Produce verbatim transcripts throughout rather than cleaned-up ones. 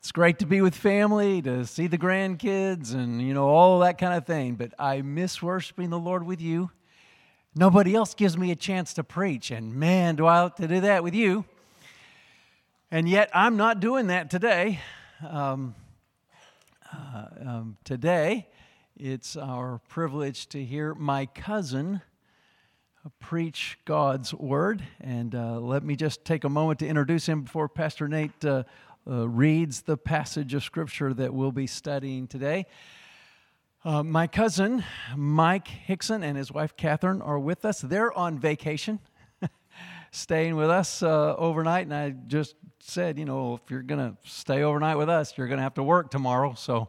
it's great to be with family, to see the grandkids, and, you know, all that kind of thing. But I miss worshiping the Lord with you. Nobody else gives me a chance to preach, and man, do I like to do that with you. And yet, I'm not doing that today. Um, uh, um, today, it's our privilege to hear my cousin preach God's Word. And uh, let me just take a moment to introduce him before Pastor Nate uh, uh, reads the passage of Scripture that we'll be studying today. Uh, my cousin, Mike Hickson, and his wife, Catherine, are with us. They're on vacation, staying with us uh, overnight. And I just said, you know, if you're going to stay overnight with us, you're going to have to work tomorrow. So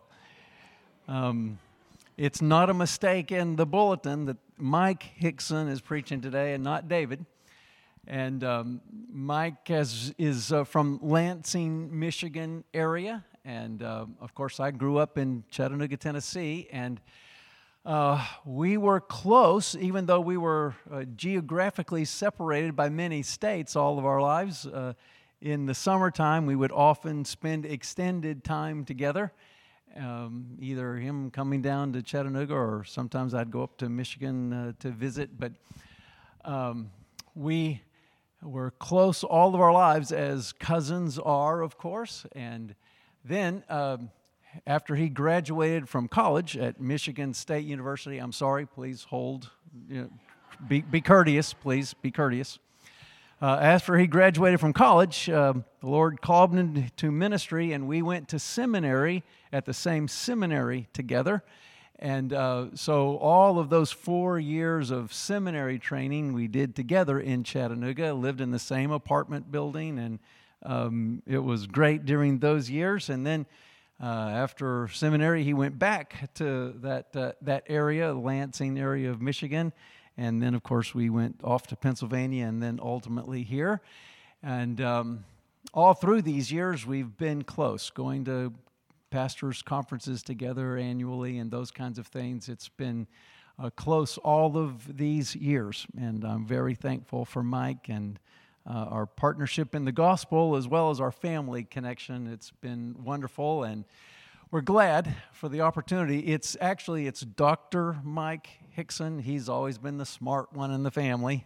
um, it's not a mistake in the bulletin that Mike Hickson is preaching today and not David. And um, Mike has, is uh, from Lansing, Michigan area. And, uh, of course, I grew up in Chattanooga, Tennessee, and uh, we were close, even though we were uh, geographically separated by many states all of our lives. Uh, in the summertime, we would often spend extended time together, um, either him coming down to Chattanooga, or sometimes I'd go up to Michigan uh, to visit. But um, we were close all of our lives, as cousins are, of course, and Then, um, after he graduated from college at Michigan State University, I'm sorry, please hold, you know, be, be courteous, please, be courteous. Uh, after he graduated from college, uh, the Lord called him to ministry, and we went to seminary at the same seminary together. And uh, so all of those four years of seminary training we did together in Chattanooga, lived in the same apartment building, and Um, it was great during those years. And then uh, after seminary, he went back to that uh, that area, Lansing area of Michigan. And then, of course, we went off to Pennsylvania and then ultimately here. And um, all through these years, we've been close, going to pastors' conferences together annually and those kinds of things. It's been uh, close all of these years. And I'm very thankful for Mike and Uh, our partnership in the gospel, as well as our family connection. It's been wonderful, and we're glad for the opportunity. It's actually, it's Doctor Mike Hickson. He's always been the smart one in the family.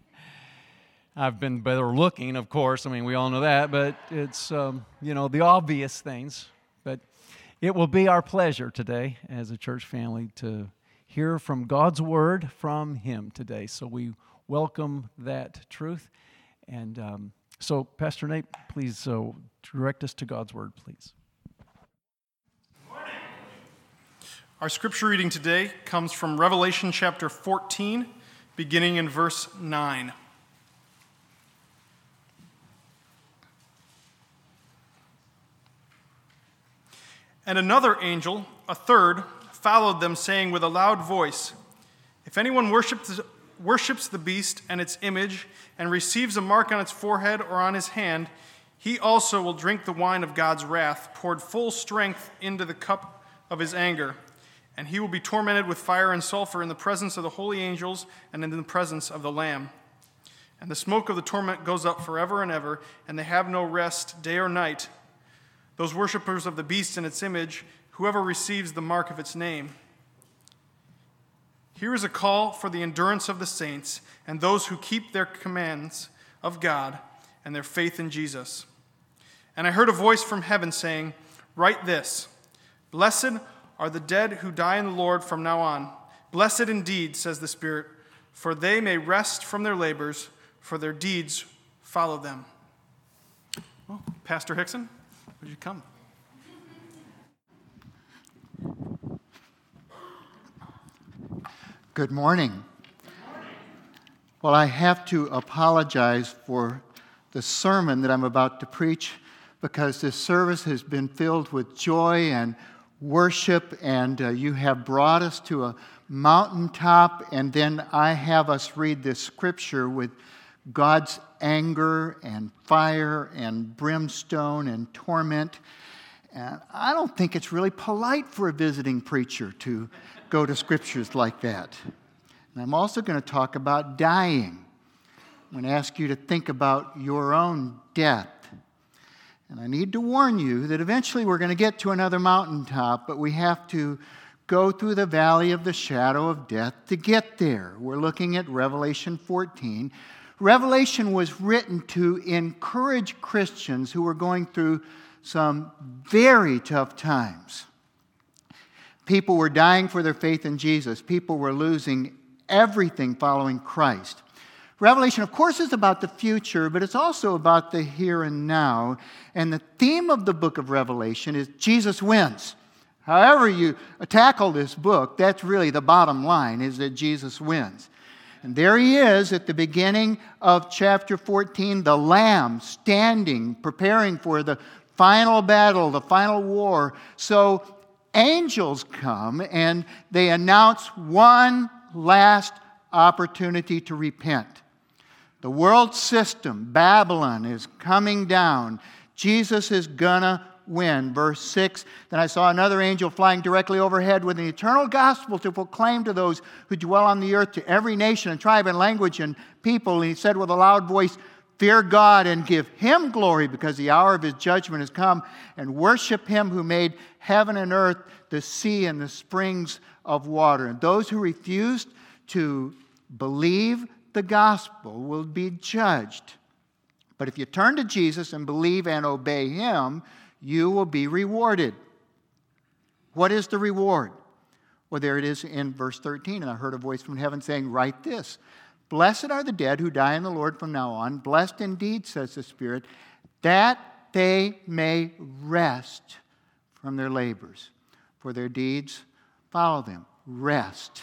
I've been better looking, of course. I mean, we all know that, but it's, um, you know, the obvious things. But it will be our pleasure today as a church family to hear from God's Word from Him today. So we welcome that truth. And um, so, Pastor Nate, please uh, direct us to God's Word, please. Our scripture reading today comes from Revelation chapter fourteen, beginning in verse nine. And another angel, a third, followed them, saying with a loud voice, "If anyone worships worships the beast and its image, and receives a mark on its forehead or on his hand, he also will drink the wine of God's wrath, poured full strength into the cup of his anger. And he will be tormented with fire and sulfur in the presence of the holy angels and in the presence of the Lamb. And the smoke of the torment goes up forever and ever, and they have no rest day or night. Those worshippers of the beast and its image, whoever receives the mark of its name." Here is a call for the endurance of the saints and those who keep their commands of God and their faith in Jesus. And I heard a voice from heaven saying, "Write this, blessed are the dead who die in the Lord from now on. Blessed indeed, says the Spirit, for they may rest from their labors, for their deeds follow them." Well, Pastor Hickson, would you come? Good morning. Well, I have to apologize for the sermon that I'm about to preach, because this service has been filled with joy and worship, and uh, you have brought us to a mountaintop, and then I have us read this scripture with God's anger and fire and brimstone and torment. And I don't think it's really polite for a visiting preacher to go to scriptures like that. And I'm also going to talk about dying. I'm going to ask you to think about your own death. And I need to warn you that eventually we're going to get to another mountaintop, but we have to go through the valley of the shadow of death to get there. We're looking at Revelation fourteen. Revelation was written to encourage Christians who were going through some very tough times. People were dying for their faith in Jesus. People were losing everything following Christ. Revelation, of course, is about the future, but it's also about the here and now. And the theme of the book of Revelation is Jesus wins. However you tackle this book, that's really the bottom line, is that Jesus wins. And there he is at the beginning of chapter fourteen, the Lamb standing, preparing for the final battle, the final war. So angels come and they announce one last opportunity to repent. The world system, Babylon, is coming down. Jesus is gonna win. Verse six, then I saw another angel flying directly overhead with an eternal gospel to proclaim to those who dwell on the earth, to every nation and tribe and language and people. And he said with a loud voice, fear God and give him glory, because the hour of his judgment has come, and worship him who made heaven and earth, the sea and the springs of water. And those who refused to believe the gospel will be judged. But if you turn to Jesus and believe and obey him, you will be rewarded. What is the reward? Well, there it is in verse thirteen. And I heard a voice from heaven saying, write this. Blessed are the dead who die in the Lord from now on. Blessed indeed, says the Spirit, that they may rest from their labors, for their deeds follow them. Rest.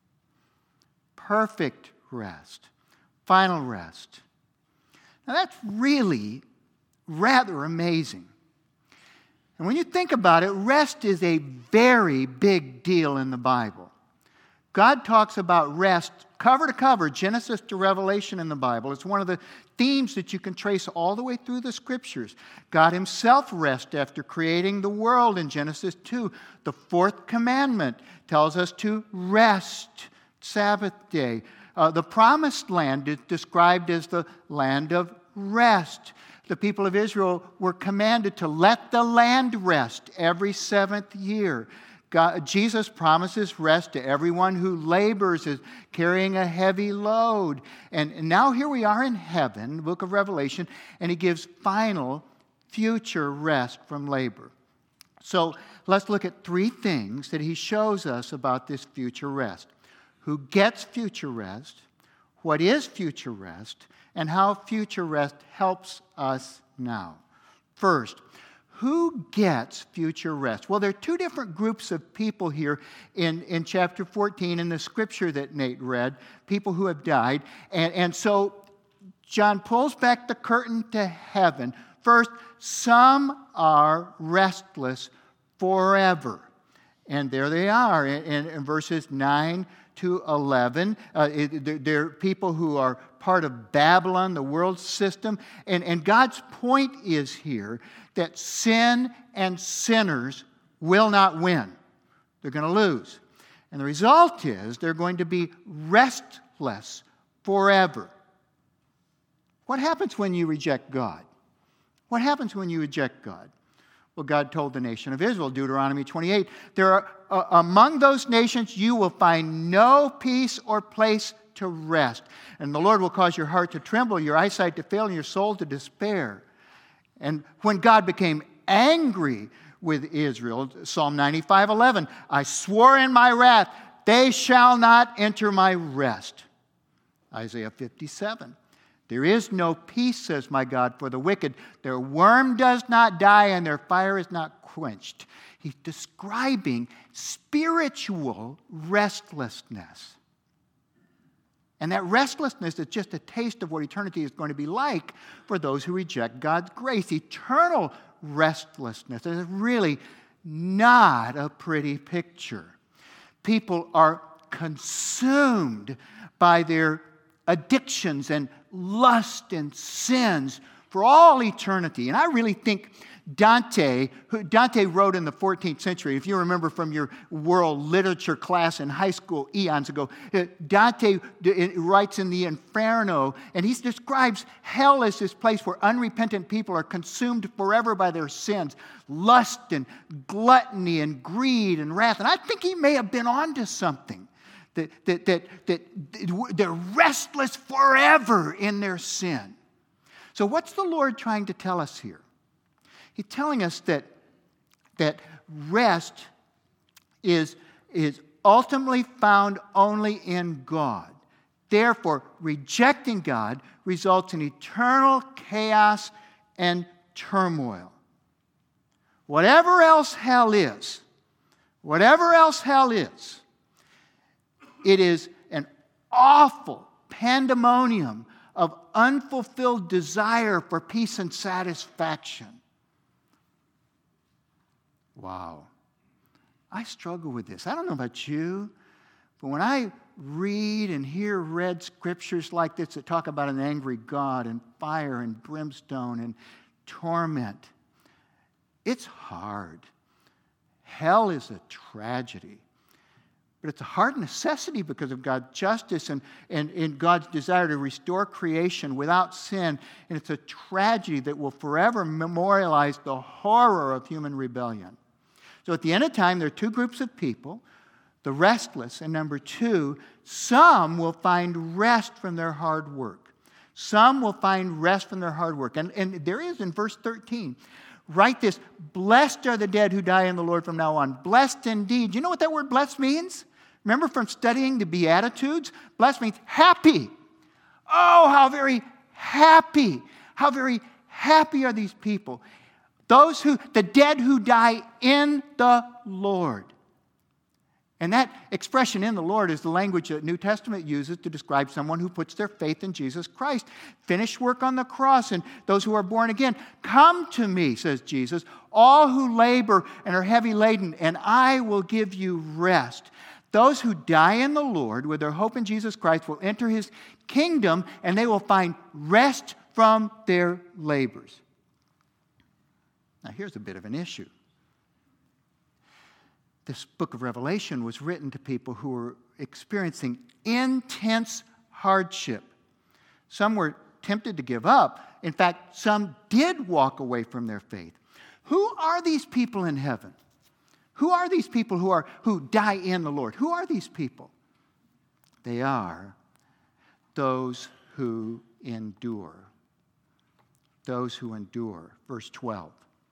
Perfect rest. Final rest. Now that's really rather amazing. And when you think about it, rest is a very big deal in the Bible. God talks about rest cover to cover, Genesis to Revelation in the Bible. It's one of the themes that you can trace all the way through the Scriptures. God himself rests after creating the world in Genesis two. The fourth commandment tells us to rest, Sabbath day. Uh, the promised land is described as the land of rest. The people of Israel were commanded to let the land rest every seventh year. God, Jesus promises rest to everyone who labors, is carrying a heavy load. And, and now here we are in heaven, the book of Revelation, and he gives final future rest from labor. So let's look at three things that he shows us about this future rest. Who gets future rest, what is future rest, and how future rest helps us now. First, who gets future rest? Well, there are two different groups of people here in, in chapter fourteen in the scripture that Nate read, people who have died. And, and so John pulls back the curtain to heaven. First, some are restless forever. And there they are in, in, in verses nine to eleven. Uh, it, they're people who are part of Babylon, the world system. And, and God's point is here that sin and sinners will not win. They're going to lose. And the result is they're going to be restless forever. What happens when you reject God? What happens when you reject God? Well, God told the nation of Israel, Deuteronomy twenty-eight, there are uh, among those nations you will find no peace or place to rest. And the Lord will cause your heart to tremble, your eyesight to fail, and your soul to despair. And when God became angry with Israel, Psalm ninety-five eleven, I swore in my wrath, they shall not enter my rest. Isaiah fifty-seven. There is no peace, says my God, for the wicked. Their worm does not die and their fire is not quenched. He's describing spiritual restlessness. And that restlessness is just a taste of what eternity is going to be like for those who reject God's grace. Eternal restlessness is really not a pretty picture. People are consumed by their addictions and lust and sins for all eternity. And I really think Dante, who Dante wrote in the fourteenth century. If you remember from your world literature class in high school eons ago, Dante writes in the Inferno, and he describes hell as this place where unrepentant people are consumed forever by their sins, lust and gluttony and greed and wrath. And I think he may have been onto something. That, that, that, that they're restless forever in their sin. So what's the Lord trying to tell us here? He's telling us that, that rest is, is ultimately found only in God. Therefore, rejecting God results in eternal chaos and turmoil. Whatever else hell is, whatever else hell is, it is an awful pandemonium of unfulfilled desire for peace and satisfaction. Wow. I struggle with this. I don't know about you, but when I read and hear read scriptures like this that talk about an angry God and fire and brimstone and torment, it's hard. Hell is a tragedy. But it's a hard necessity because of God's justice and, and, and God's desire to restore creation without sin. And it's a tragedy that will forever memorialize the horror of human rebellion. So at the end of time, there are two groups of people, the restless, and number two, some will find rest from their hard work. Some will find rest from their hard work. And, and there is in verse thirteen, write this, blessed are the dead who die in the Lord from now on. Blessed indeed. You know what that word blessed means? Remember from studying the Beatitudes? Blessed means happy. Oh, how very happy. How very happy are these people. Those who, the dead who die in the Lord. And that expression in the Lord is the language that New Testament uses to describe someone who puts their faith in Jesus Christ. Finished work on the cross, and those who are born again. Come to me, says Jesus, all who labor and are heavy laden, and I will give you rest. Those who die in the Lord with their hope in Jesus Christ will enter his kingdom, and they will find rest from their labors. Now, here's a bit of an issue. This book of Revelation was written to people who were experiencing intense hardship. Some were tempted to give up. In fact, some did walk away from their faith. Who are these people in heaven? Who are these people who are who die in the Lord? Who are these people? They are those who endure. Those who endure. Verse twelve.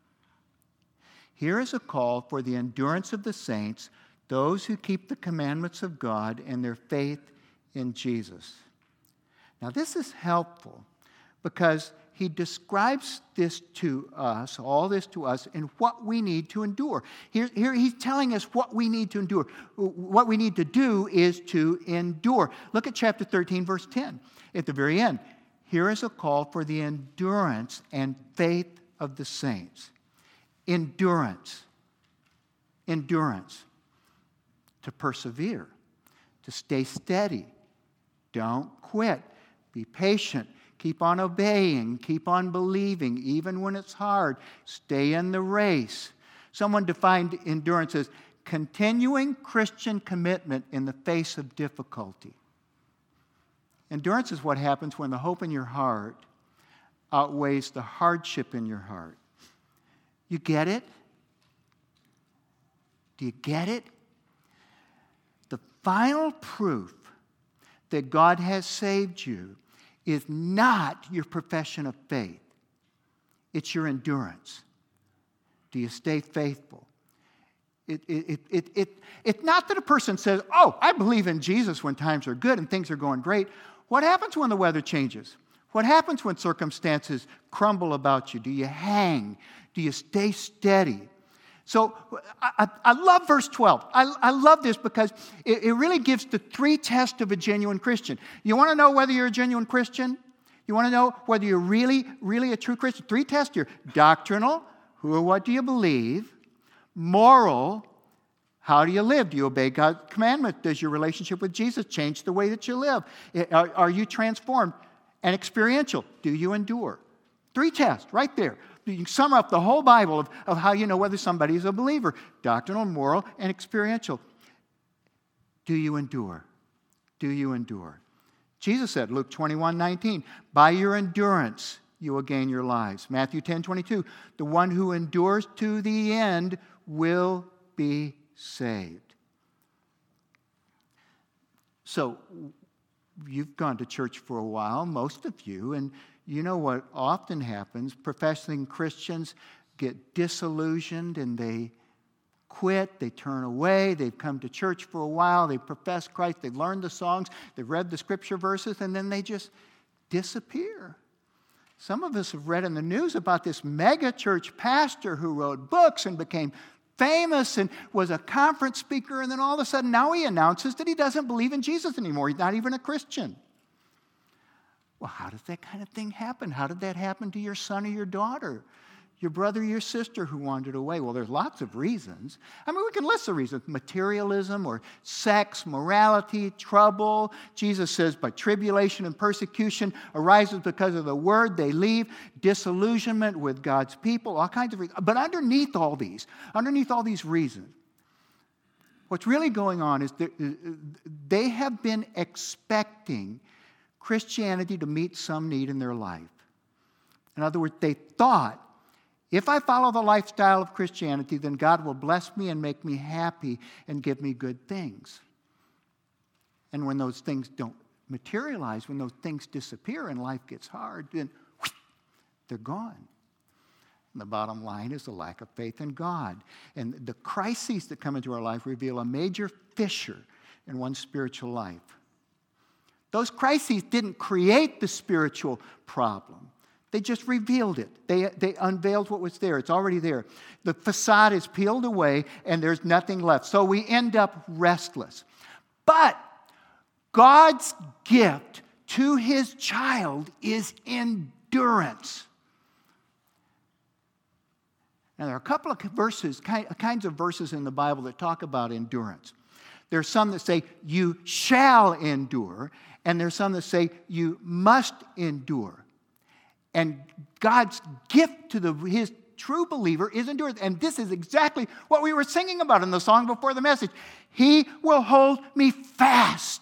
Here is a call for the endurance of the saints, those who keep the commandments of God and their faith in Jesus. Now, this is helpful because he describes this to us, all this to us, and what we need to endure. Here, here he's telling us what we need to endure. What we need to do is to endure. Look at chapter thirteen, verse ten. At the very end, here is a call for the endurance and faith of the saints. Endurance. Endurance. To persevere. To stay steady. Don't quit. Be patient. Keep on obeying. Keep on believing, even when it's hard. Stay in the race. Someone defined endurance as continuing Christian commitment in the face of difficulty. Endurance is what happens when the hope in your heart outweighs the hardship in your heart. You get it? Do you get it? The final proof that God has saved you is not your profession of faith. It's your endurance. Do you stay faithful? It, it, it, it, it, it's not that a person says, oh, I believe in Jesus when times are good and things are going great. What happens when the weather changes? What happens when circumstances crumble about you? Do you hang? Do you stay steady? So I, I, I love verse twelve. I, I love this because it, it really gives the three tests of a genuine Christian. You want to know whether you're a genuine Christian? You want to know whether you're really, really a true Christian? Three tests here. Doctrinal, who or what do you believe? Moral, how do you live? Do you obey God's commandments? Does your relationship with Jesus change the way that you live? Are, are you transformed? And experiential, do you endure? Three tests right there. you can sum up the whole Bible of, of how you know whether somebody is a believer. Doctrinal, moral, and experiential. Do you endure? Do you endure? Jesus said, Luke twenty-one nineteen, by your endurance you will gain your lives. Matthew ten twenty-two, the one who endures to the end will be saved. So, you've gone to church for a while, most of you, and you know what often happens. Professing Christians get disillusioned and they quit, they turn away, they've come to church for a while, they profess Christ, they've learned the songs, they've read the scripture verses, and then they just disappear. Some of us have read in the news about this mega church pastor who wrote books and became famous and was a conference speaker, and then all of a sudden now he announces that he doesn't believe in Jesus anymore. He's not even a Christian. Well, how does that kind of thing happen? How did that happen to your son or your daughter? Your brother or your sister who wandered away? Well, there's lots of reasons. I mean, we can list the reasons. Materialism or sex, morality, trouble. Jesus says, by tribulation and persecution arises because of the word they leave. Disillusionment with God's people. All kinds of reasons. But underneath all these, underneath all these reasons, what's really going on is that they have been expecting Christianity to meet some need in their life. In other words, they thought, if I follow the lifestyle of Christianity, then God will bless me and make me happy and give me good things. And when those things don't materialize, when those things disappear and life gets hard, then whoosh, they're gone. And the bottom line is the lack of faith in God. And the crises that come into our life reveal a major fissure in one's spiritual life. Those crises didn't create the spiritual problem. They just revealed it. They, they unveiled what was there. It's already there. The facade is peeled away and there's nothing left. So we end up restless. But God's gift to his child is endurance. Now, there are a couple of verses, kinds of verses in the Bible that talk about endurance. There are some that say, you shall endure, and there are some that say, you must endure. And God's gift to the, his true believer is endurance. And this is exactly what we were singing about in the song before the message. He will hold me fast.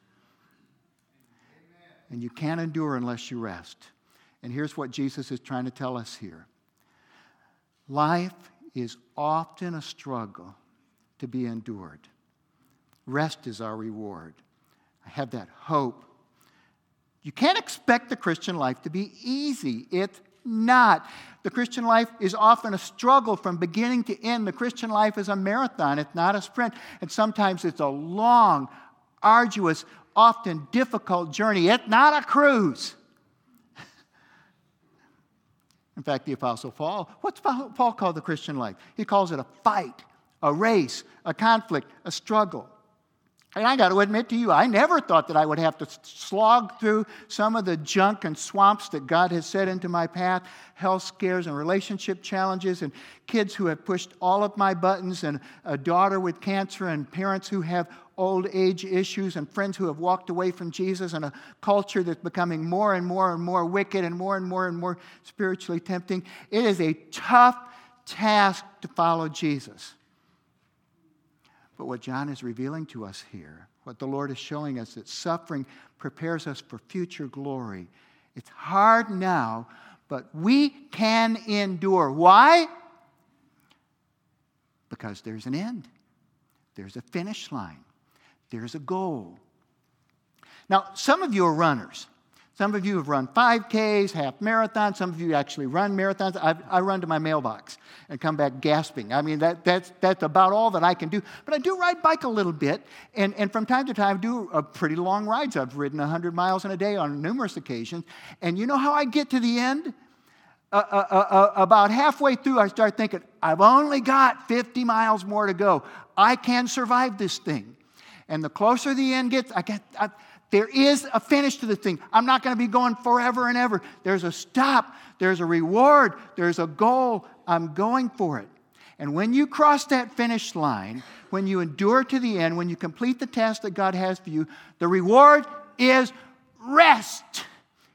Amen. And you can't endure unless you rest. And here's what Jesus is trying to tell us here. Life is often a struggle to be endured. Rest is our reward. I have that hope. You can't expect the Christian life to be easy. It's not. The Christian life is often a struggle from beginning to end. The Christian life is a marathon. It's not a sprint. And sometimes it's a long, arduous, often difficult journey. It's not a cruise. In fact, the Apostle Paul, what's Paul called the Christian life? He calls it a fight, a race, a conflict, a struggle. And I got to admit to you, I never thought that I would have to slog through some of the junk and swamps that God has set into my path, health scares and relationship challenges and kids who have pushed all of my buttons and a daughter with cancer and parents who have old age issues and friends who have walked away from Jesus and a culture that's becoming more and more and more wicked and more and more and more spiritually tempting. It is a tough task to follow Jesus. But what John is revealing to us here, what the Lord is showing us, that suffering prepares us for future glory. It's hard now, but we can endure. Why? Because there's an end. There's a finish line. There's a goal. Now, some of you are runners. Some of you have run five Ks, half marathons. Some of you actually run marathons. I, I run to my mailbox and come back gasping. I mean, that, that's, that's about all that I can do. But I do ride bike a little bit, and, and from time to time do a pretty long rides. I've ridden one hundred miles in a day on numerous occasions. And you know how I get to the end? Uh, uh, uh, uh, about halfway through, I start thinking, I've only got fifty miles more to go. I can survive this thing. And the closer the end gets, I get... I, There is a finish to the thing. I'm not going to be going forever and ever. There's a stop. There's a reward. There's a goal. I'm going for it. And when you cross that finish line, when you endure to the end, when you complete the task that God has for you, the reward is rest.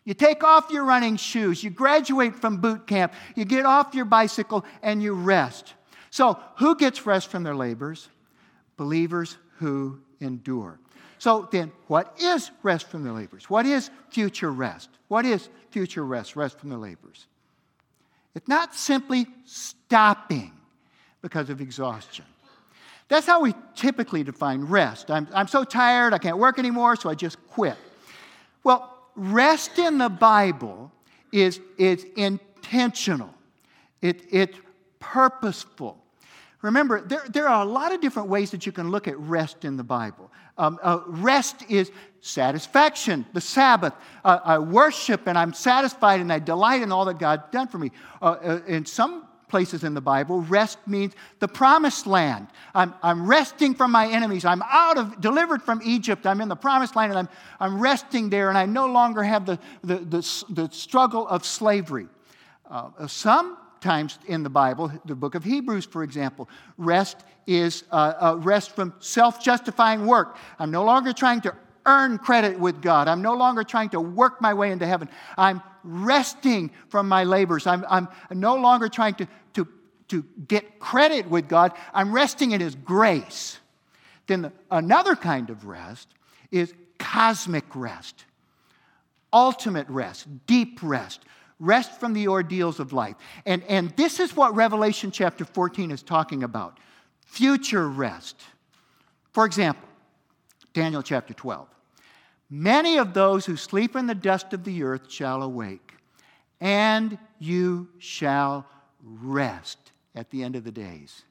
You take off your running shoes. You graduate from boot camp. You get off your bicycle and you rest. So who gets rest from their labors? Believers who endure. So then, what is rest from their labors? What is future rest? What is future rest, rest from their labors? It's not simply stopping because of exhaustion. That's how we typically define rest. I'm, I'm so tired, I can't work anymore, so I just quit. Well, rest in the Bible is, is intentional. It, it's purposeful. Remember, there, there are a lot of different ways that you can look at rest in the Bible. Um, uh, rest is satisfaction, the Sabbath. Uh, I worship and I'm satisfied and I delight in all that God's done for me. Uh, uh, in some places in the Bible, rest means the promised land. I'm, I'm resting from my enemies. I'm out of, delivered from Egypt. I'm in the promised land and I'm, I'm resting there and I no longer have the, the, the, the struggle of slavery. Uh, some times in the Bible, the book of Hebrews, for example, rest is uh, uh, rest from self-justifying work. I'm no longer trying to earn credit with God. I'm no longer trying to work my way into heaven. I'm resting from my labors. I'm, I'm no longer trying to, to, to get credit with God. I'm resting in His grace. Then the, another kind of rest is cosmic rest, ultimate rest, deep rest. Rest from the ordeals of life. And, and this is what Revelation chapter fourteen is talking about. Future rest. For example, Daniel chapter twelve. Many of those who sleep in the dust of the earth shall awake, and you shall rest at the end of the days.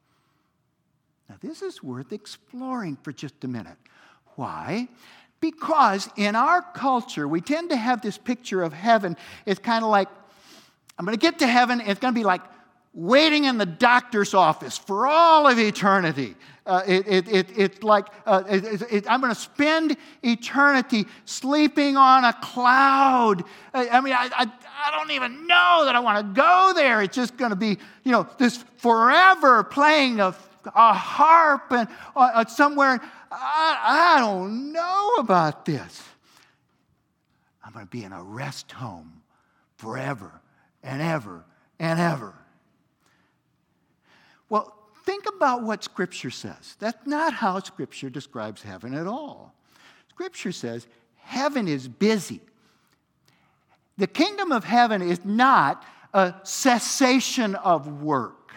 Now, this is worth exploring for just a minute. Why? Because in our culture, we tend to have this picture of heaven. It's kind of like, I'm going to get to heaven, and it's going to be like waiting in the doctor's office for all of eternity. Uh, it, it, it, it's like, uh, it, it, I'm going to spend eternity sleeping on a cloud. I, I mean, I, I, I don't even know that I want to go there. It's just going to be, you know, this forever playing a, a harp and uh, somewhere. I, I don't know about this. I'm going to be in a rest home forever and ever and ever. Well, think about what Scripture says. That's not how Scripture describes heaven at all. Scripture says heaven is busy. The kingdom of heaven is not a cessation of work.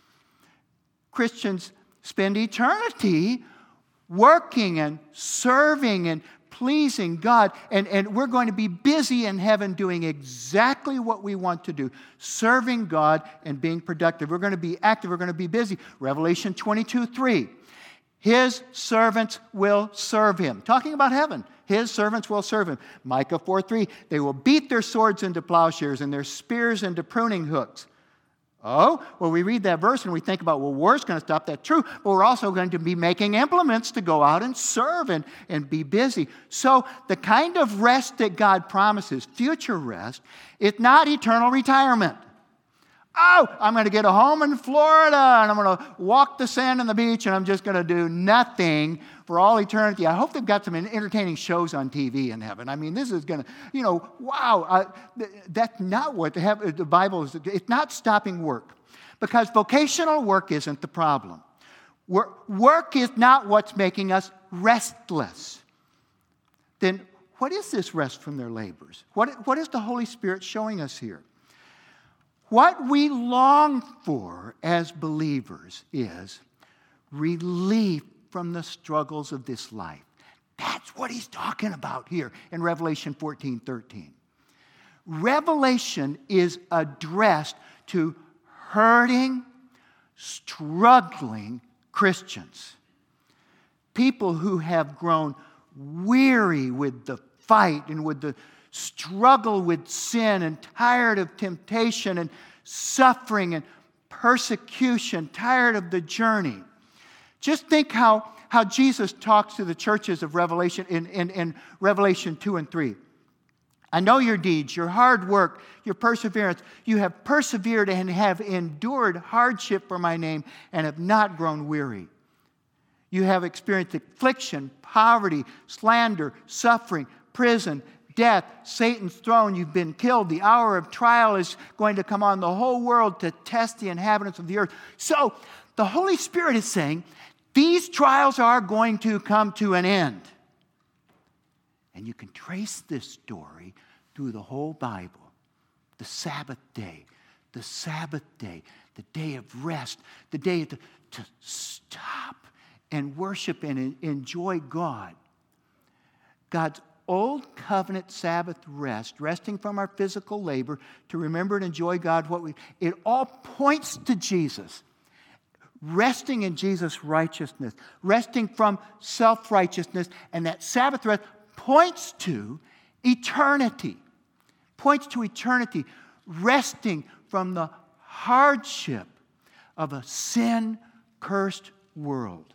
Christians spend eternity working and serving and pleasing God. And, and we're going to be busy in heaven doing exactly what we want to do, serving God and being productive. We're going to be active. We're going to be busy. Revelation twenty-two three. His servants will serve him. Talking about heaven. His servants will serve him. Micah four three. They will beat their swords into plowshares and their spears into pruning hooks. Oh, well, we read that verse and we think about, well, war's going to stop. That's true. But we're also going to be making implements to go out and serve and, and be busy. So the kind of rest that God promises, future rest, is not eternal retirement. Oh, I'm going to get a home in Florida and I'm going to walk the sand on the beach and I'm just going to do nothing for all eternity. I hope they've got some entertaining shows on T V in heaven. I mean, this is going to, you know, wow. Uh, th- that's not what the, the Bible is. It's not stopping work because vocational work isn't the problem. Work, work is not what's making us restless. Then what is this rest from their labors? What, what is the Holy Spirit showing us here? What we long for as believers is relief from the struggles of this life. That's what he's talking about here in Revelation fourteen thirteen. Revelation is addressed to hurting, struggling Christians. People who have grown weary with the fight and with the struggle with sin and tired of temptation and suffering and persecution, tired of the journey. Just think how, how Jesus talks to the churches of Revelation in, in, in Revelation two and three. I know your deeds, your hard work, your perseverance. You have persevered and have endured hardship for my name and have not grown weary. You have experienced affliction, poverty, slander, suffering, prison, death, Satan's throne, you've been killed. The hour of trial is going to come on the whole world to test the inhabitants of the earth. So the Holy Spirit is saying, these trials are going to come to an end. And you can trace this story through the whole Bible. The Sabbath day, the Sabbath day, the day of rest, the day to, to stop and worship and enjoy God. God's old covenant Sabbath rest, resting from our physical labor to remember and enjoy God, what we, it all points to Jesus. Resting in Jesus' righteousness, resting from self-righteousness, and that Sabbath rest points to eternity. Points to eternity, resting from the hardship of a sin-cursed world.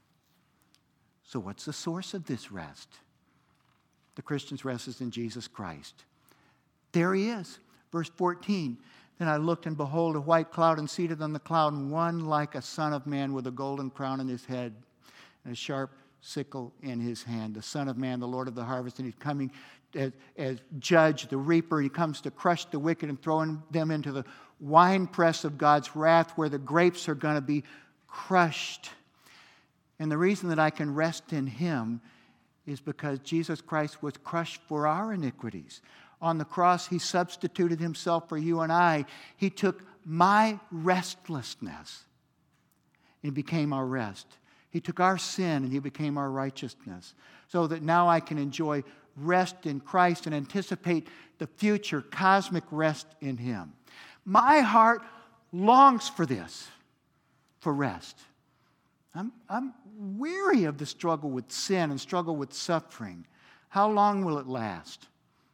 So what's the source of this rest? The Christian's rest is in Jesus Christ. There he is. Verse fourteen. Then I looked, and behold, a white cloud, and seated on the cloud, and one like a son of man with a golden crown on his head and a sharp sickle in his hand. The Son of Man, the Lord of the harvest, and he's coming as, as judge, the reaper. He comes to crush the wicked and throw them into the winepress of God's wrath, where the grapes are going to be crushed. And the reason that I can rest in him is because Jesus Christ was crushed for our iniquities. On the cross, he substituted himself for you and I. He took my restlessness and became our rest. He took our sin and he became our righteousness, so that now I can enjoy rest in Christ and anticipate the future cosmic rest in him. My heart longs for this, for rest. I'm, I'm weary of the struggle with sin and struggle with suffering. How long will it last?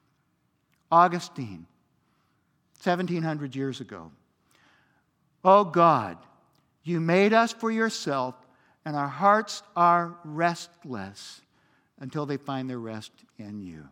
Augustine, seventeen hundred years ago. Oh God, you made us for yourself, and our hearts are restless until they find their rest in you.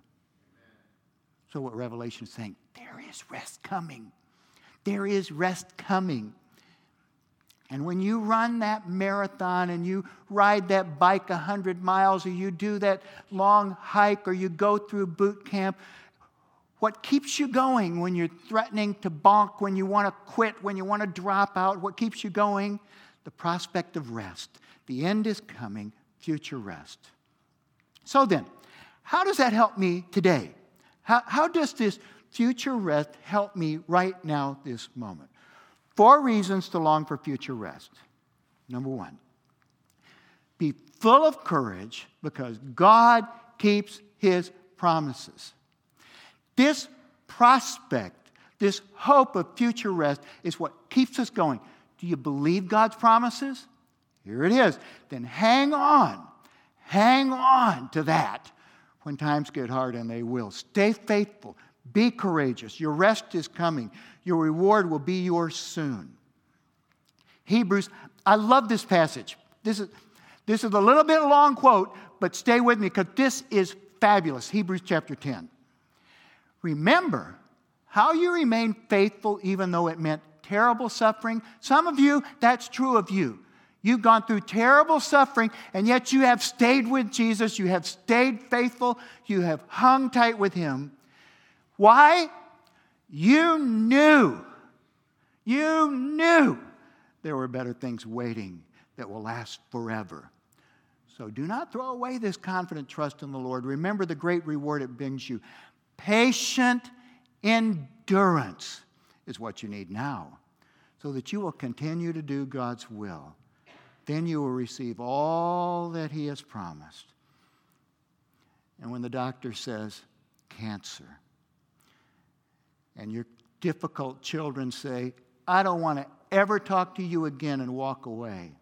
So what Revelation is saying, there is rest coming. There is rest coming. And when you run that marathon and you ride that bike a hundred miles, or you do that long hike, or you go through boot camp, what keeps you going when you're threatening to bonk, when you want to quit, when you want to drop out? What keeps you going? The prospect of rest. The end is coming, future rest. So then, how does that help me today? How, how does this future rest help me right now, this moment? Four reasons to long for future rest. Number one, be full of courage because God keeps his promises. This prospect, this hope of future rest is what keeps us going. Do you believe God's promises? Here it is. Then hang on. Hang on to that when times get hard, and they will. Stay faithful. Be courageous. Your rest is coming. Your reward will be yours soon. Hebrews, I love this passage. This is, this is a little bit long quote, but stay with me because this is fabulous. Hebrews chapter ten. Remember how you remained faithful even though it meant terrible suffering. Some of you, that's true of you. You've gone through terrible suffering, and yet you have stayed with Jesus. You have stayed faithful. You have hung tight with him. Why? You knew, you knew there were better things waiting that will last forever. So do not throw away this confident trust in the Lord. Remember the great reward it brings you. Patient endurance is what you need now, so that you will continue to do God's will. Then you will receive all that he has promised. And when the doctor says, cancer, and your difficult children say, I don't want to ever talk to you again, and walk away.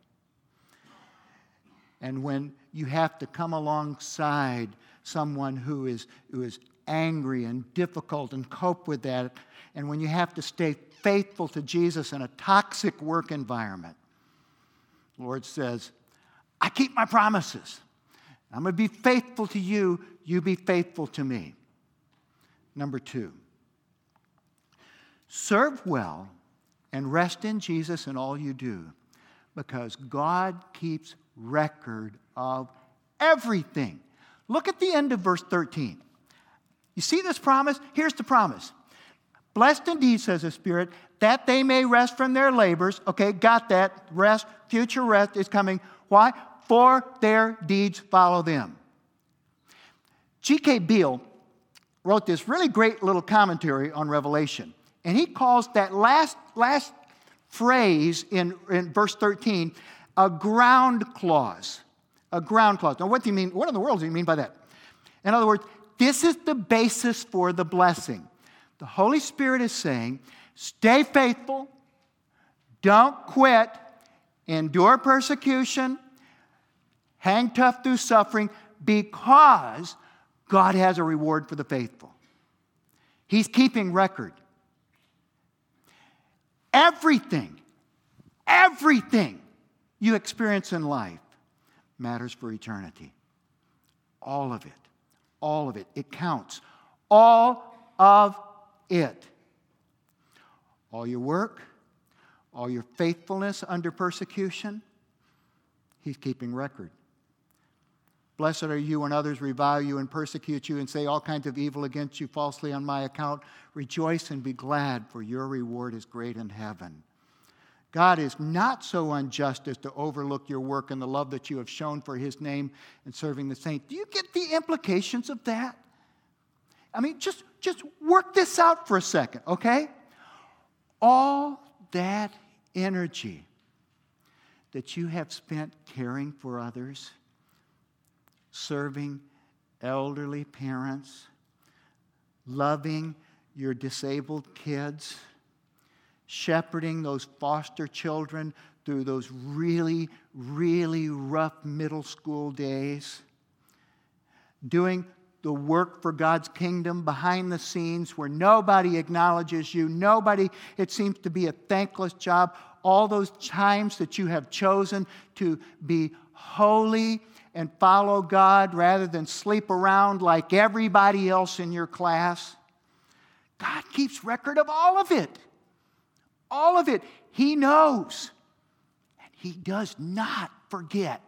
And when you have to come alongside someone who is, who is angry and difficult and cope with that, and when you have to stay faithful to Jesus in a toxic work environment, the Lord says, I keep my promises. I'm going to be faithful to you. You be faithful to me. Number two, serve well and rest in Jesus in all you do, because God keeps record of everything. Look at the end of verse thirteen. You see this promise? Here's the promise. Blessed indeed, says the Spirit, that they may rest from their labors. Okay, got that. Rest, future rest is coming. Why? For their deeds follow them. G K Beale wrote this really great little commentary on Revelation. And he calls that last, last phrase in, in verse thirteen a ground clause. A ground clause. Now, what do you mean? What in the world do you mean by that? In other words, this is the basis for the blessing. The Holy Spirit is saying, stay faithful, don't quit, endure persecution, hang tough through suffering, because God has a reward for the faithful. He's keeping record. Everything, everything you experience in life matters for eternity. All of it. All of it. It counts. All of it. All your work, all your faithfulness under persecution, He's keeping record. Blessed are you when others revile you and persecute you and say all kinds of evil against you falsely on my account. Rejoice and be glad, for your reward is great in heaven. God is not so unjust as to overlook your work and the love that you have shown for His name in serving the saints. Do you get the implications of that? I mean, just, just work this out for a second, okay? All that energy that you have spent caring for others, serving elderly parents, loving your disabled kids, shepherding those foster children through those really, really rough middle school days, doing the work for God's kingdom behind the scenes where nobody acknowledges you, nobody, it seems to be a thankless job, all those times that you have chosen to be holy and follow God rather than sleep around like everybody else in your class. God keeps record of all of it. All of it. He knows. And He does not forget.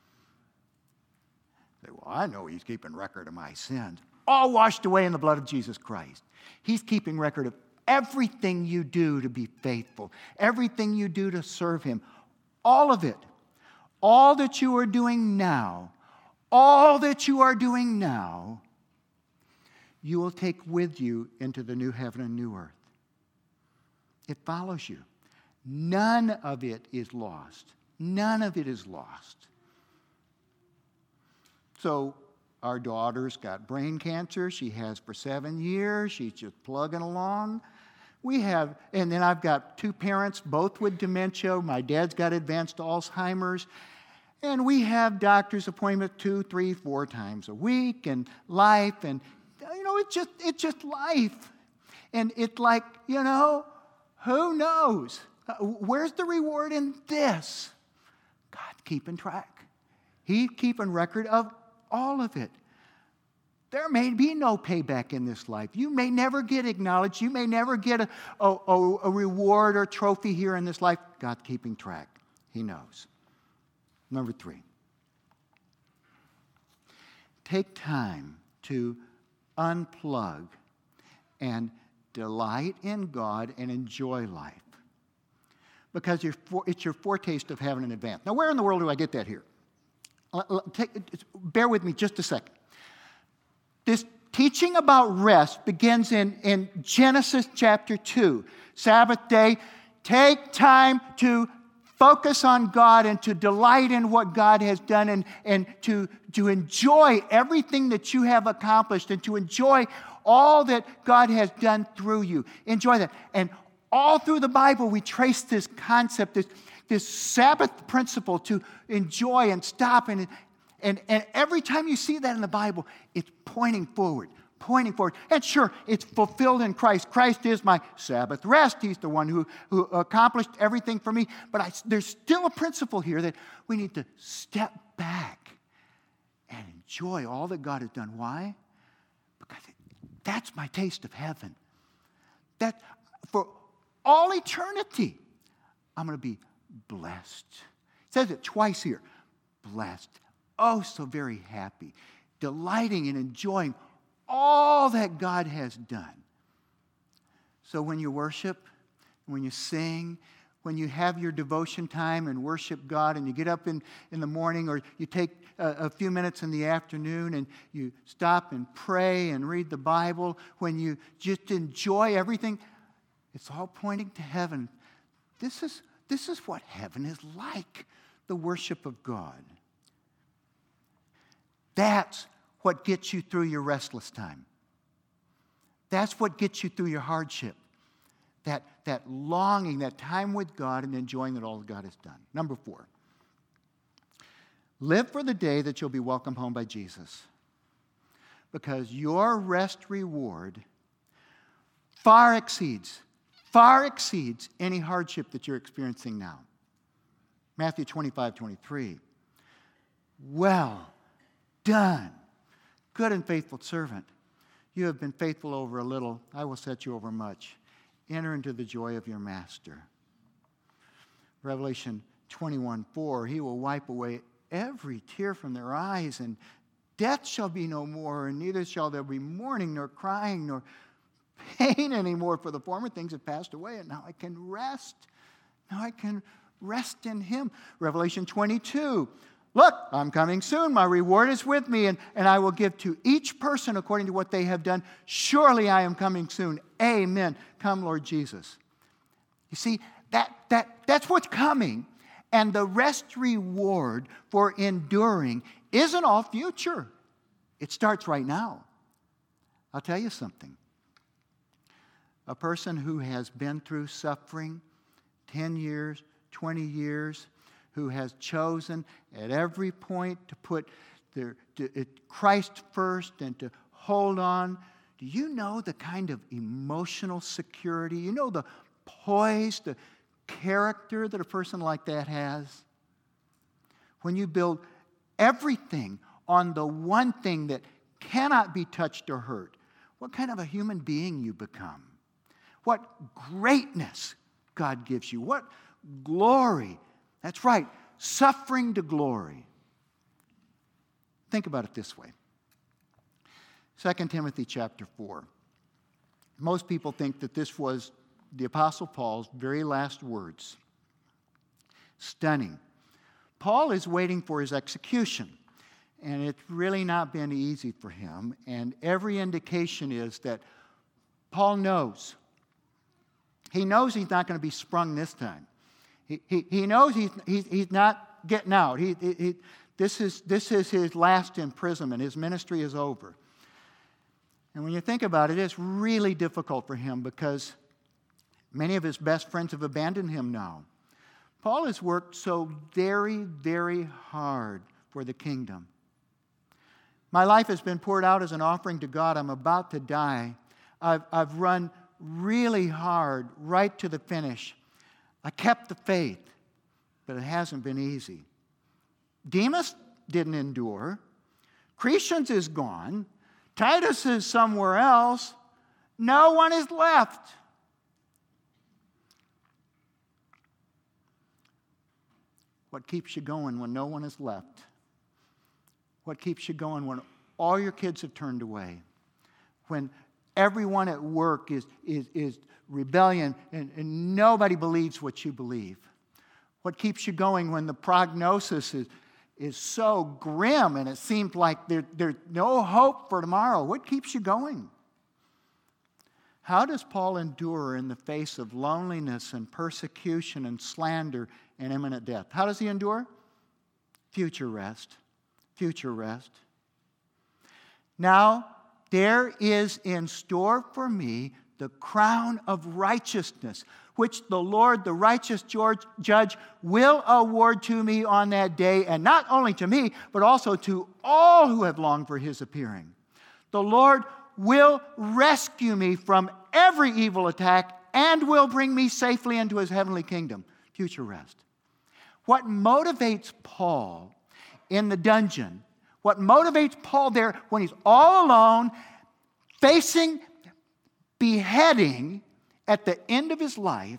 Say, well, I know He's keeping record of my sins. All washed away in the blood of Jesus Christ. He's keeping record of everything you do to be faithful. Everything you do to serve Him. All of it. All that you are doing now. All that you are doing now. You will take with you into the new heaven and new earth. It follows you. None of it is lost. None of it is lost. So our daughter's got brain cancer. She has for seven years. She's just plugging along. We have, and then I've got two parents, both with dementia. My dad's got advanced Alzheimer's. And we have doctor's appointments two, three, four times a week, and life, and you know, it's just it's just life. And it's like, you know, who knows? Where's the reward in this? God's keeping track. He's keeping record of all of it. There may be no payback in this life. You may never get acknowledged. You may never get a, a, a reward or trophy here in this life. God's keeping track. He knows. Number three, take time to unplug and delight in God and enjoy life. Because it's your foretaste of heaven in advance. Now, where in the world do I get that here? Take, bear with me just a second. This teaching about rest begins in, in Genesis chapter two. Sabbath day, take time to focus on God and to delight in what God has done and, and to, to enjoy everything that you have accomplished and to enjoy all that God has done through you. Enjoy that. And all through the Bible, we trace this concept, this, this Sabbath principle to enjoy and stop. And, and, and every time you see that in the Bible, it's pointing forward. Pointing forward. And sure, it's fulfilled in Christ. Christ is my Sabbath rest. He's the one who, who accomplished everything for me. But I, there's still a principle here that we need to step back and enjoy all that God has done. Why? Because it, that's my taste of heaven. That for all eternity, I'm going to be blessed. It says it twice here. Blessed. Oh, so very happy. Delighting and enjoying all that God has done. So when you worship, when you sing, when you have your devotion time and worship God, and you get up in, in the morning, or you take a, a few minutes in the afternoon and you stop and pray and read the Bible, when you just enjoy everything, it's all pointing to heaven. This is, this is what heaven is like, the worship of God. That's what gets you through your restless time. That's what gets you through your hardship. That, that longing, that time with God, and enjoying that all God has done. Number four, live for the day that you'll be welcomed home by Jesus. Because your rest reward far exceeds, far exceeds any hardship that you're experiencing now. Matthew twenty-five, twenty-three. Well done, good and faithful servant. You have been faithful over a little, I will set you over much. Enter into the joy of your master. Revelation twenty-one, four, he will wipe away every tear from their eyes, and death shall be no more, and neither shall there be mourning, nor crying, nor pain anymore, for the former things have passed away, and now I can rest. Now I can rest in him. Revelation twenty-two, look, I'm coming soon. My reward is with me, and, and I will give to each person according to what they have done. Surely I am coming soon. Amen. Come, Lord Jesus. You see, that, that, that's what's coming. And the rest reward for enduring isn't all future. It starts right now. I'll tell you something. A person who has been through suffering ten years, twenty years, who has chosen at every point to put their, to, it, Christ first and to hold on. Do you know the kind of emotional security, you know the poise, the character that a person like that has? When you build everything on the one thing that cannot be touched or hurt, what kind of a human being you become. What greatness God gives you. What glory. That's right, suffering to glory. Think about it this way. Second Timothy chapter four. Most people think that this was the Apostle Paul's very last words. Stunning. Paul is waiting for his execution, and it's really not been easy for him, and every indication is that Paul knows. He knows he's not going to be sprung this time. He, he, he knows he's, he's, he's not getting out. He, he, he, this, is, this is his last imprisonment. His ministry is over. And when you think about it, it's really difficult for him because many of his best friends have abandoned him now. Paul has worked so very, very hard for the kingdom. My life has been poured out as an offering to God. I'm about to die. I've, I've run really hard right to the finish. I kept the faith, but it hasn't been easy. Demas didn't endure. Crescens is gone. Titus is somewhere else. No one is left. What keeps you going when no one is left? What keeps you going when all your kids have turned away? When everyone at work is, is, is rebellion and, and nobody believes what you believe? What keeps you going when the prognosis is, is so grim and it seems like there, there's no hope for tomorrow? What keeps you going? How does Paul endure in the face of loneliness and persecution and slander and imminent death? How does he endure? Future rest. Future rest. Now, there is in store for me the crown of righteousness, which the Lord, the righteous judge, will award to me on that day, and not only to me, but also to all who have longed for his appearing. The Lord will rescue me from every evil attack and will bring me safely into his heavenly kingdom. Future rest. What motivates Paul in the dungeon, what motivates Paul there when he's all alone, facing beheading at the end of his life,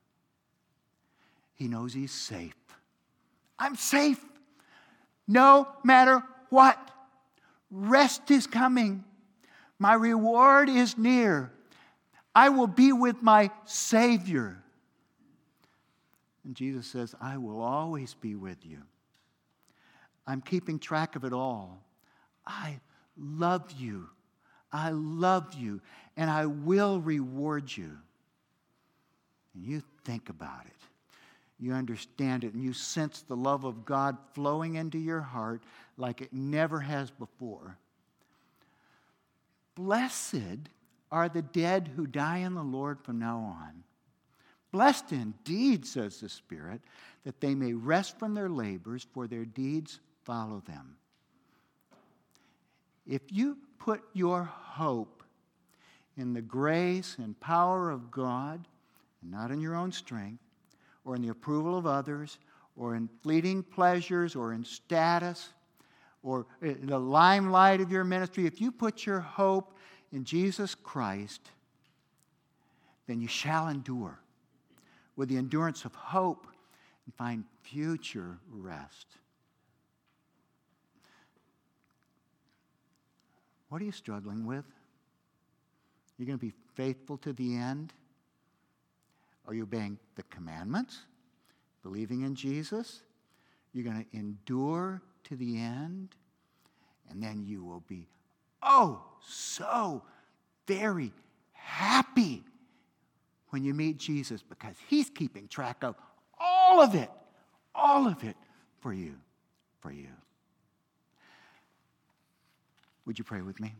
he knows he's safe. I'm safe. No matter what. Rest is coming. My reward is near. I will be with my Savior. And Jesus says, I will always be with you. I'm keeping track of it all. I love you. I love you. And I will reward you. And you think about it. You understand it. And you sense the love of God flowing into your heart like it never has before. Blessed are the dead who die in the Lord from now on. Blessed indeed, says the Spirit, that they may rest from their labors, for their deeds follow them. If you put your hope in the grace and power of God, and not in your own strength, or in the approval of others, or in fleeting pleasures, or in status, or in the limelight of your ministry, if you put your hope in Jesus Christ, then you shall endure with the endurance of hope and find future rest. What are you struggling with? You're going to be faithful to the end? Are you obeying the commandments? Believing in Jesus? You're going to endure to the end? And then you will be, oh, so very happy when you meet Jesus, because he's keeping track of all of it, all of it for you, for you. Would you pray with me?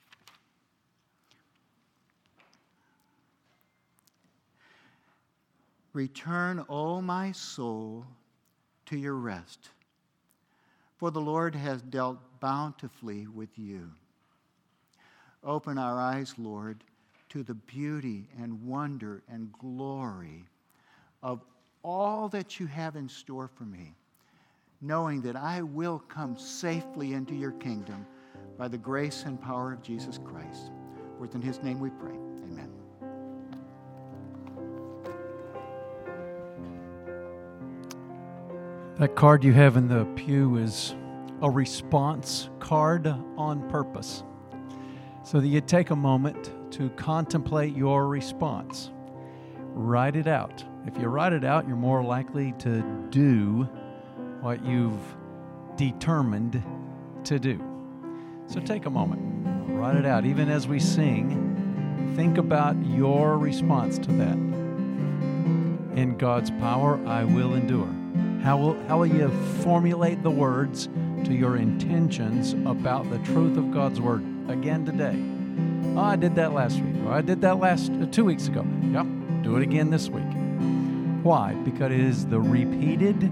Return, O my soul, to your rest, for the Lord has dealt bountifully with you. Open our eyes, Lord, to the beauty and wonder and glory of all that you have in store for me, knowing that I will come safely into your kingdom by the grace and power of Jesus Christ. For it's in his name we pray. Amen. That card you have in the pew is a response card on purpose, so that you take a moment to contemplate your response. Write it out. If you write it out, you're more likely to do what you've determined to do. So take a moment, write it out. Even as we sing, think about your response to that. In God's power, I will endure. How will, how will you formulate the words to your intentions about the truth of God's Word again today? Oh, I did that last week. Or I did that last uh, two weeks ago. Yep, do it again this week. Why? Because it is the repeated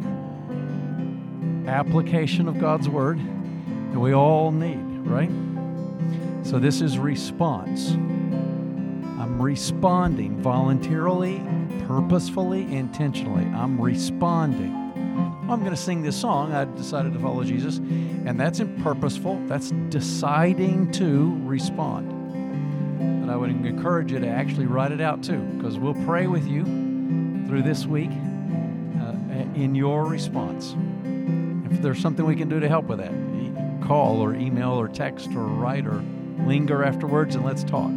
application of God's Word that we all need, right? So this is response. I'm responding voluntarily, purposefully, intentionally. I'm responding. I'm going to sing this song. I decided to follow Jesus, and that's purposeful. That's deciding to respond. But I would encourage you to actually write it out too, because we'll pray with you through this week uh, in your response. If there's something we can do to help with that, call or email or text or write or linger afterwards, and let's talk.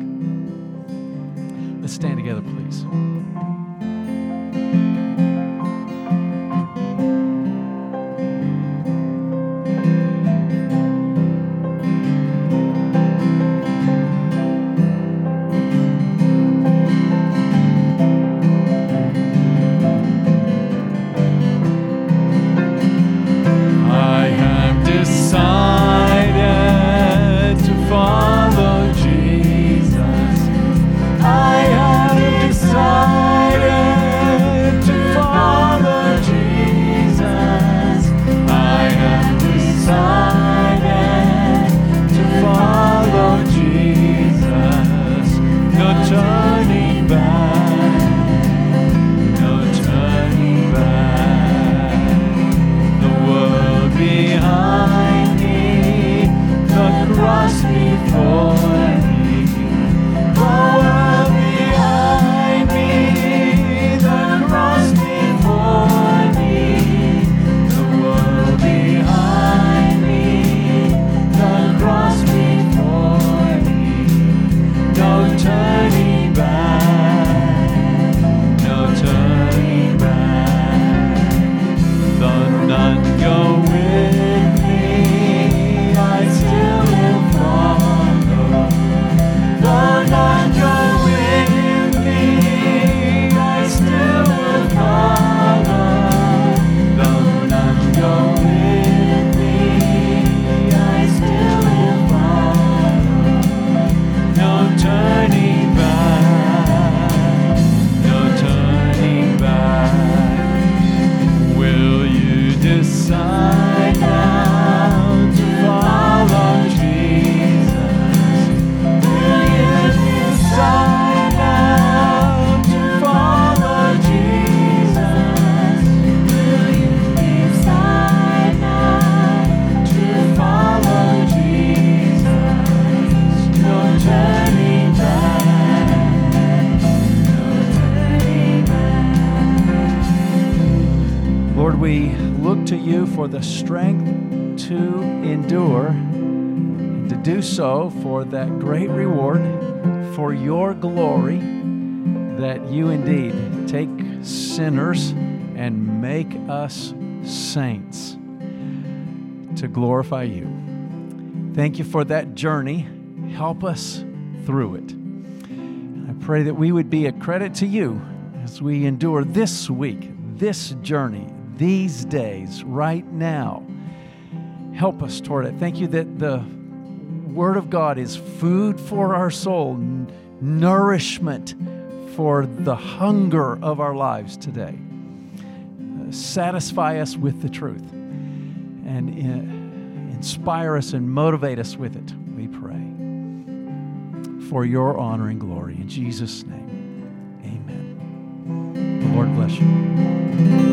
Let's stand together, please. I have decided we look to you for the strength to endure, and to do so for that great reward, for your glory, that you indeed take sinners and make us saints to glorify you. Thank you for that journey. Help us through it. I pray that we would be a credit to you as we endure this week, this journey, these days, right now. Help us toward it. Thank you that the Word of God is food for our soul, n- nourishment for the hunger of our lives today. Uh, satisfy us with the truth and uh, inspire us and motivate us with it, we pray. For your honor and glory. In Jesus' name, amen. The Lord bless you.